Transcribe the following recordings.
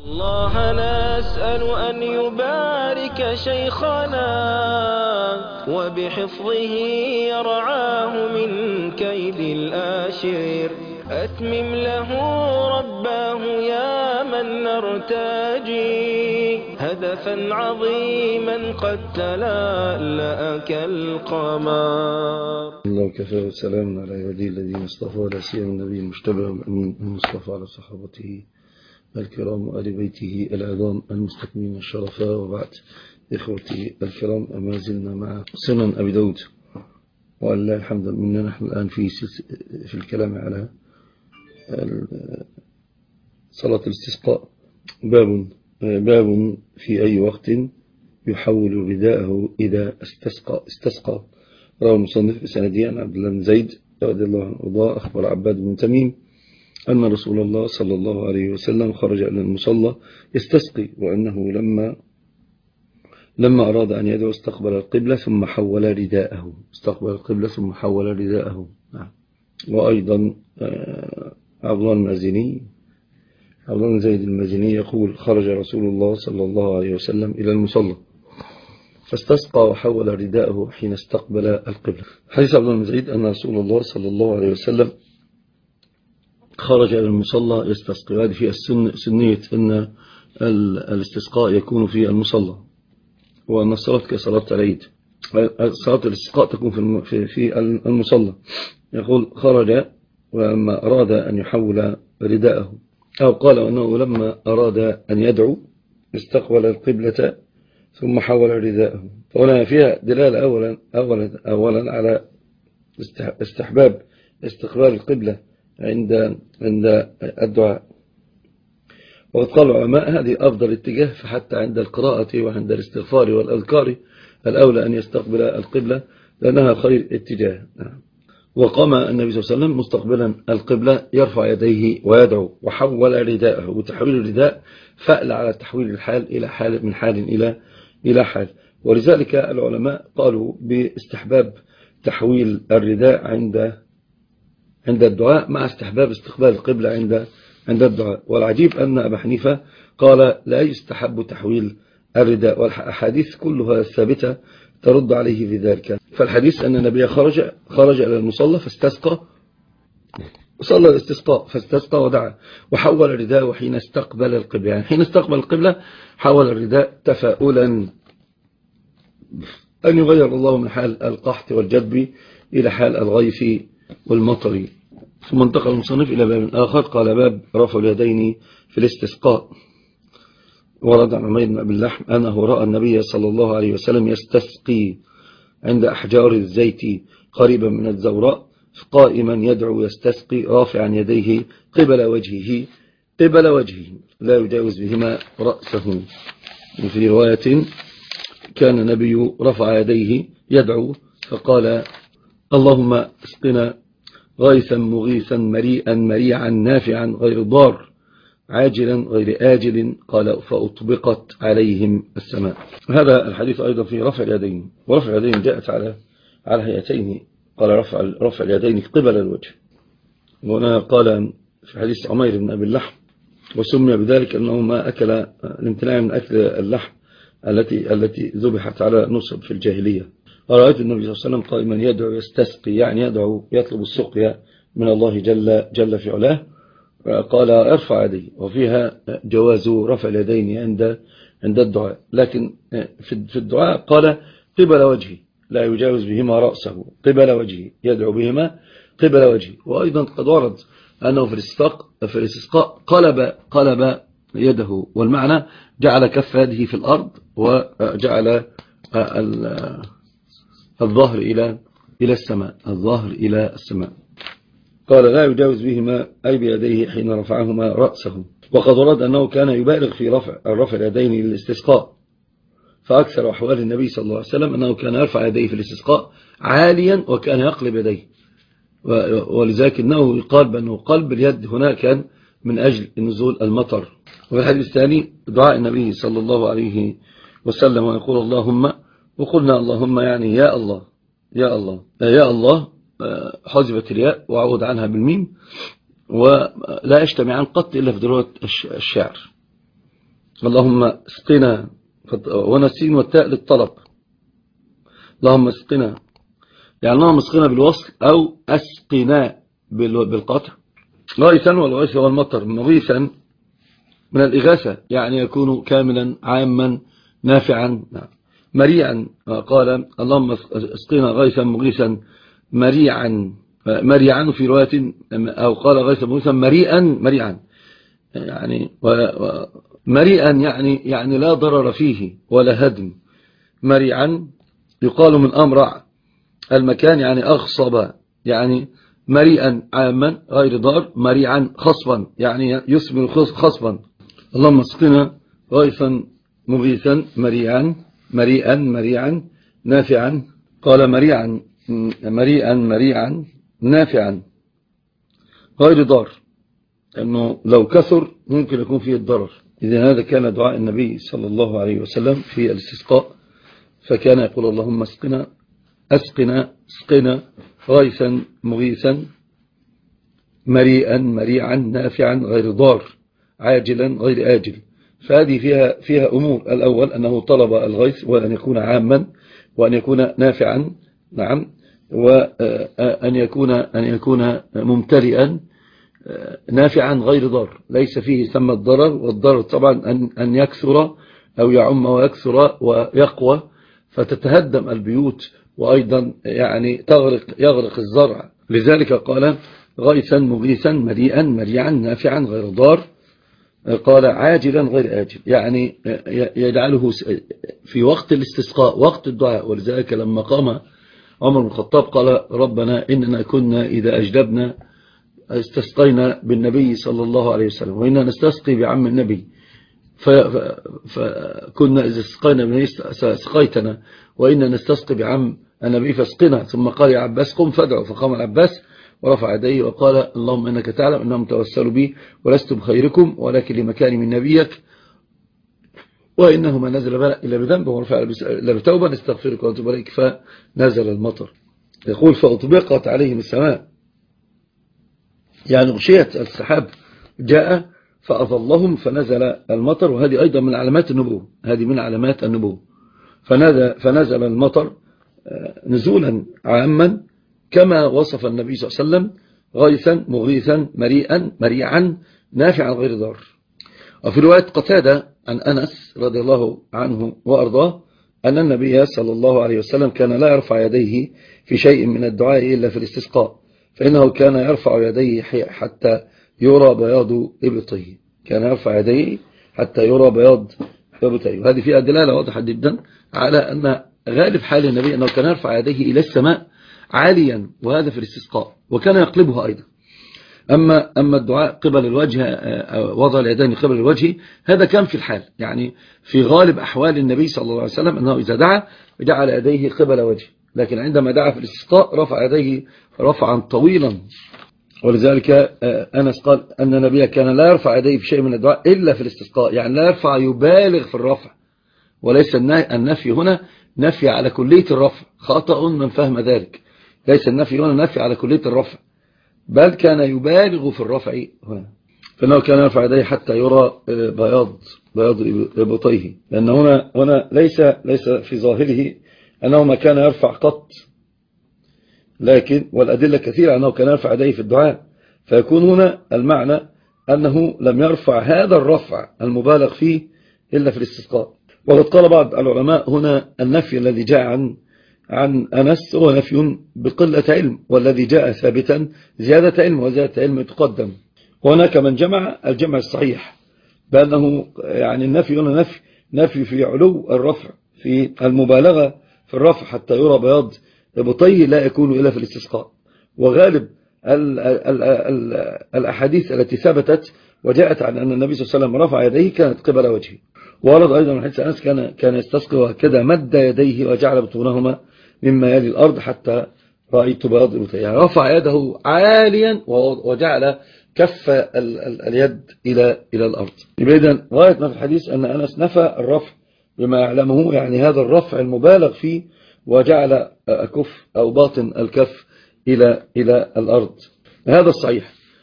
الله نسأل أن يبارك شيخنا وبحفظه يرعاه من كيد الآشر. أتمم له رباه يا من نرتجي هدفا عظيما قد تلألأ كالقمر. الله وكفى وسلام على عباده الذين اصطفى ولا سيما النبي المجتبى الأمين المصطفى على صحابته الكرام وآل بيته العظام المستكملين الشرفاء، وبعد. إخوتي الكرام، أما زلنا مع سنن أبي داود، ولله الحمد منا. نحن الآن في الكلام على صلاة الاستسقاء. باب في أي وقت يحول رداءه إذا استسقى. رواه المصنف بسنده عن عبد الله بن زيد رضي الله عنه وارضاه. أخبر عباد بن تميم أن رسول الله صلى الله عليه وسلم خرج إلى المصلى يستسقي، وأنه لما أراد أن يدعو استقبل القبلة ثم حول رداءه. نعم. وأيضا عبد الله بن زيد المازني يقول: خرج رسول الله صلى الله عليه وسلم إلى المصلى فاستسقى وحول رداءه حين استقبل القبلة. حديث عبد الله بن زيد أن رسول الله صلى الله عليه وسلم خرج إلى المصلى يستسقي. هذه في سنية أن الاستسقاء يكون في المصلى، وأن الصلاة كصلاة العيد. صلاة الاستسقاء تكون في المصلى. يقول: خرج ولما أراد أن يحول رداءه، أو قال أنه لما أراد أن يدعو استقبل القبلة ثم حول رداءه. فهنا فيها دلالة أولا على استحباب استقبال القبلة عند الدعاء. وقد قال العلماء هذه أفضل اتجاه، فحتى عند القراءة وعند الاستغفار والأذكار الأولى أن يستقبل القبلة لأنها خير اتجاه. وقام النبي صلى الله عليه وسلم مستقبلا القبلة يرفع يديه ويدعو وحول رداءه. وتحويل الرداء فأل على تحويل الحال إلى حال، من حال إلى حال. ولذلك العلماء قالوا باستحباب تحويل الرداء عند الدعاء مع استحباب استقبال القبلة عند الدعاء. والعجيب أن أبا حنيفة قال لا يستحب تحويل الرداء، والأحاديث كلها الثابتة ترد عليه في ذلك. فالحديث أن النبي خرج إلى المصلى فاستسقى، صلى الاستسقاء فاستسقى ودعا وحول الرداء حين استقبل القبلة. يعني حين استقبل القبلة حول الرداء تفاؤلا أن يغير الله من حال القحط والجدب إلى حال الغيث والمطر. ثم انتقل المصنف إلى باب آخر، قال: باب رفع اليدين في الاستسقاء. ورد عن عمير بن أبي اللحم أنه رأى النبي صلى الله عليه وسلم يستسقي عند أحجار الزيت قريبا من الزوراء، قائما يدعو يستسقي رافعا يديه قبل وجهه لا يجاوز بهما رأسه. وفي رواية كان النبي رفع يديه يدعو فقال: اللهم اسقنا غيثا مغيثا مريعا نافعا غير ضار عاجلا غير آجل. قال: فأطبقت عليهم السماء. هذا الحديث أيضا في رفع اليدين. ورفع اليدين جاءت على هيئتين. قال: رفع اليدين قبل الوجه. وهنا قال في حديث عمير بن أبي اللحم: وسمي بذلك أنه ما أكل، الامتناع من أكل اللحم التي ذبحت على نصب في الجاهلية. ورأيت النبي صلى الله عليه وسلم قائما يدعو يستسقي، يعني يدعو يطلب السقيا من الله جل في علاه. قال: ارفع يديه. وفيها جواز رفع اليدين عند الدعاء، لكن في الدعاء قال قبل وجهه لا يجاوز بهما رأسه، قبل وجهه يدعو بهما قبل وجهه. وأيضا قد ورد أنه في الاستسقاء قلب يده، والمعنى جعل كف يده في الأرض وجعل الظهر إلى السماء. قال: لا يجاوز بهما أي بيديه حين رفعهما رأسه. وقد ورد أنه كان يبالغ في رفع اليدين للاستسقاء، فأكثر أحوال النبي صلى الله عليه وسلم أنه كان يرفع يديه في الاستسقاء عاليا وكان يقلب يديه. ولذلك أنه يقال بأنه قلب اليد هنا كان من أجل نزول المطر. وفي الحديث الثاني دعاء النبي صلى الله عليه وسلم ويقول: اللهم، وقلنا اللهم يعني يا الله يا الله، حذفت الياء وعوض عنها بالميم، ولا يجتمعان قط إلا في ضرورة الشعر. اللهم اسقنا، ونسين والتاء للطلب، اللهم اسقنا، يعني اللهم اسقنا بالوصل أو اسقنا بالقطع. غيثا، والغيث هو المطر، مغيثا من الإغاثة، يعني يكون كاملا عاما نافعا مريعا. قال اللهم اسقنا غيثا مغيثا مريعا، مريعا في رواية، أو قال غيثا مغيثا مريعا يعني مريئا يعني لا ضرر فيه ولا هدم. مريعا يقال من أمرع المكان، يعني أغصب، يعني مريئا عاما غير ضار، مريعا خصبا يعني يثمر خصبا. اللهم اسقنا غيثا مغيثا مريئا نافعا. قال مريئا نافعا غير ضار، أنه لو كثر ممكن يكون فيه الضرر. إذن هذا كان دعاء النبي صلى الله عليه وسلم في الاستسقاء، فكان يقول اللهم اسقنا غيثا مغيثا مريعا نافعا غير ضار عاجلا غير آجل. فهذه فيها أمور. الأول أنه طلب الغيث وأن يكون عاما وأن يكون نافعا، نعم، وأن يكون ممتلئا نافعا غير ضار، ليس فيه ثم الضرر. والضرر طبعا أن يكثر أو يعم ويكثر ويقوى فتتهدم البيوت، وأيضا يعني يغرق الزرع. لذلك قال غيثا مغيثا مريعا نافعا غير ضار. قال عاجلا غير آجل، يعني يجعله في وقت الاستسقاء وقت الدعاء. ولذلك لما قام عمر بن الخطاب قال ربنا إننا كنا إذا أجدبنا استسقينا بالنبي صلى الله عليه وسلم، وإننا نستسقي بعم النبي، فكنا إذا استسقينا بالنبي سقيتنا، وإننا نستسقي بعم النبي فاسقنا. ثم قال يا عباس قم فادعو، فقام العباس ورفع يديه وقال اللهم إنك تعلم أنهم توسلوا بي ولست بخيركم، ولكن لمكاني من نبيك، وإنه ما نزل بلاء إلا بذنب ورفع إلا بتوبة نستغفرك وأتوب إليك. فنزل المطر. يقول فأطبقت عليهم السماء، يعني غشيت السحاب جاء فأظلهم فنزل المطر. وهذه أيضا من علامات النبوة، هذه من علامات النبوة. فنزل المطر نزولا عاما كما وصف النبي صلى الله عليه وسلم، غيثا مغيثا مريعا نافعا غير ضار. وفي رواية قتادة عن أنس رضي الله عنه وأرضاه أن النبي صلى الله عليه وسلم كان لا يرفع يديه في شيء من الدعاء إلا في الاستسقاء، فإنه كان يرفع يديه حتى يرى بياض إبطيه، كان يرفع يديه حتى يرى بياض إبطيه. وهذه فيها دلالة واضحة جدا على أن غالب حال النبي أنه كان يرفع يديه إلى السماء عاليا، وهذا في الاستسقاء، وكان يقلبها أيضا. أما الدعاء قبل الوجه، وضع اليدين قبل الوجه، هذا كان في الحال، يعني في غالب أحوال النبي صلى الله عليه وسلم أنه إذا دعا جعل يديه قبل وجهه، لكن عندما دعا في الاستسقاء رفع يديه رفعا طويلا. ولذلك أنس قال أن النبي كان لا يرفع يديه في شيء من الدعاء إلا في الاستسقاء، يعني لا يرفع يبالغ في الرفع. وليس النفي هنا نفي على كلية الرفع، خطأ من فهم ذلك. ليس النفي هنا نفي على كلية الرفع، بل كان يبالغ في الرفع هنا، فإنه كان يرفع يديه حتى يرى بياض إبطيه، لأن هنا ليس في ظاهره أنه ما كان يرفع قط، لكن والأدلة كثيرة أنه كان يرفع يديه في الدعاء، فيكون هنا المعنى أنه لم يرفع هذا الرفع المبالغ فيه إلا في الاستسقاء. وقد قال بعض العلماء هنا النفي الذي جاء عن أنس هو نفي بقلة علم، والذي جاء ثابتا زيادة علم، وزيادة علم تقدم. وهناك من جمع الجمع الصحيح بأنه يعني النفي هنا نفي في علو الرفع، في المبالغة في الرفع حتى يرى بياض إبطيه لا يكون إلا في الاستسقاء. وغالب الأحاديث التي ثبتت وجاءت عن أن النبي صلى الله عليه وسلم رفع يديه كانت قبل وجهه. ورد أيضا من حديث أنس كان يستسقي وهكذا مد يديه وجعل بطونهما مما يلي الأرض حتى رأيت بياض إبطيه، يعني رفع يده عاليا وجعل كف اليد إلى الأرض. إذن غاية ما في الحديث أن أنس نفى الرفع بما يعلمه، يعني هذا الرفع المبالغ فيه، وجعل كف أو باطن الكف إلى الأرض. هذا الصحيح.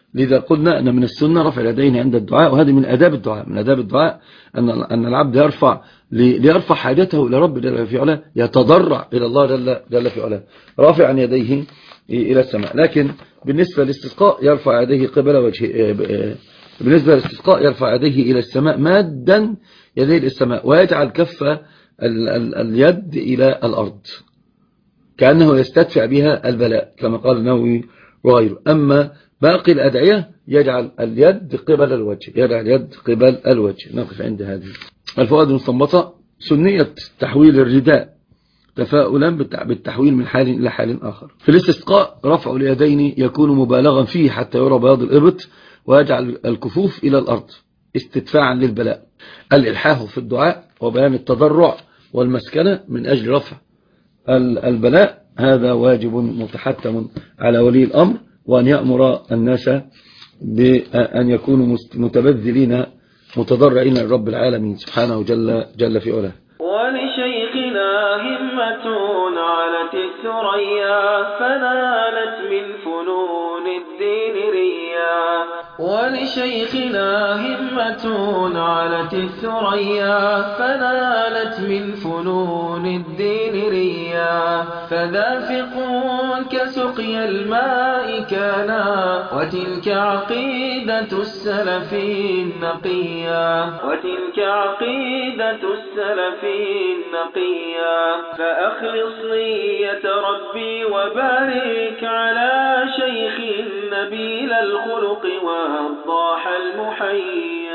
لذا قلنا أن من السنة رفع اليدين عند الدعاء، وهذه من آداب الدعاء. من آداب الدعاء أن العبد ليرفع حاجته إلى رب جل في علاه، يتضرع إلى الله جل في علاه رافعا يديه إلى السماء. لكن بالنسبة للاستسقاء يرفع يديه قبل وجهه، بالنسبة للاستسقاء يرفع يديه إلى السماء مادا يديه إلى السماء، ويجعل كف اليد إلى الأرض كأنه يستدفع بها البلاء كما قال النووي وغيره. أما باقي الأدعية يجعل اليد قبل الوجه، يجعل اليد قبل الوجه. نقف عند هذه الفوائد المستنبطة. سنية تحويل الرداء تفاؤلا بالتحويل من حال إلى حال آخر. في الاستسقاء رفع اليدين يكون مبالغا فيه حتى يرى بياض الإبط، ويجعل الكفوف إلى الأرض استدفاعا للبلاء. الإلحاح في الدعاء وبيان التضرع والمسكنة من أجل رفع البلاء، هذا واجب متحتم على ولي الأمر، وأن يأمر الناس بأن يكونوا متبذلين متضرعين لرب العالمين سبحانه جل في علاه. ولشيخنا همة علت الثريا فنالت من فنون الدين ريا. ولشيخنا همة علت الثريا فنالت من فنون الدين ريا. فذافق كسقي الماء كانا وتلك عقيدة السلف النقيا. وتلك عقيدة السلف النقيا. فأخلص نية ربي وبارك على شيخ نبيل الخلق والضاح المحيا.